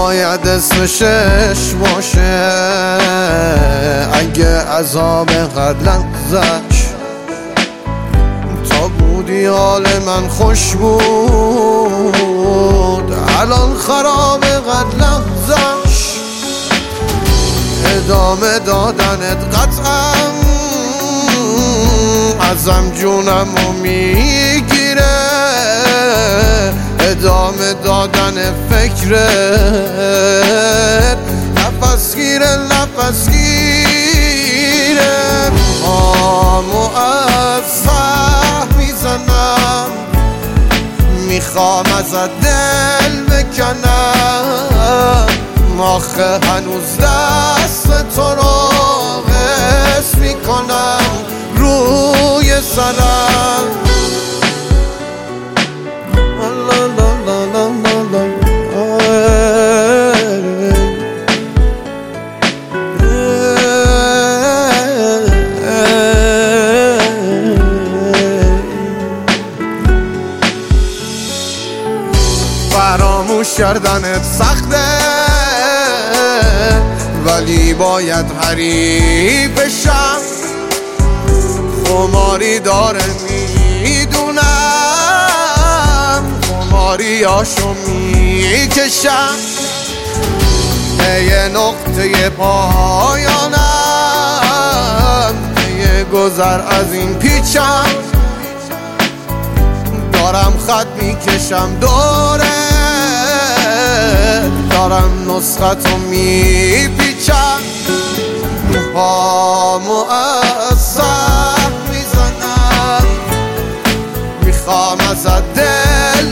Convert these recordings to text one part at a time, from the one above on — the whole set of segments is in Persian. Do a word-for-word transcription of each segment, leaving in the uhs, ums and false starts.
باید اسمشش باشه اگه عذاب قد لحظش تا بودی حال من خوش بود الان خراب قد لحظش ادامه دادنت قطعا ازم جونمو میگیره ادامه دادن فکرت نفس گیره نفس گیره پامو از سه میزنم میخوام ازت دل بکنم آخه هنوز دست تو رو حس میکنم روی سرم فراموش کردنت سخته ولی باید حریفشم خماری داره میدونم خماریاشو میکشم به یه نقطه پایانم به یه گذر از این پیچم دارم خط میکشم دوره دارم نسختو میپیچم پامو از سه میزنم میخوام ازت دل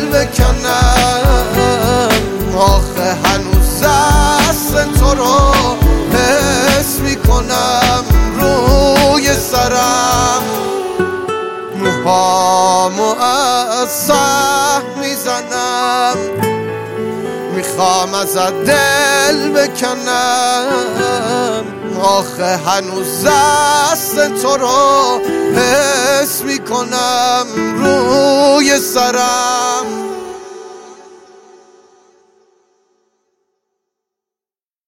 بکنم آخه هنوز دست تو رو حس میکنم روی سرم پامو از سه میزنم میخوام ازت دل بکنم آخه هنوز دست تو رو حس میکنم روی سرم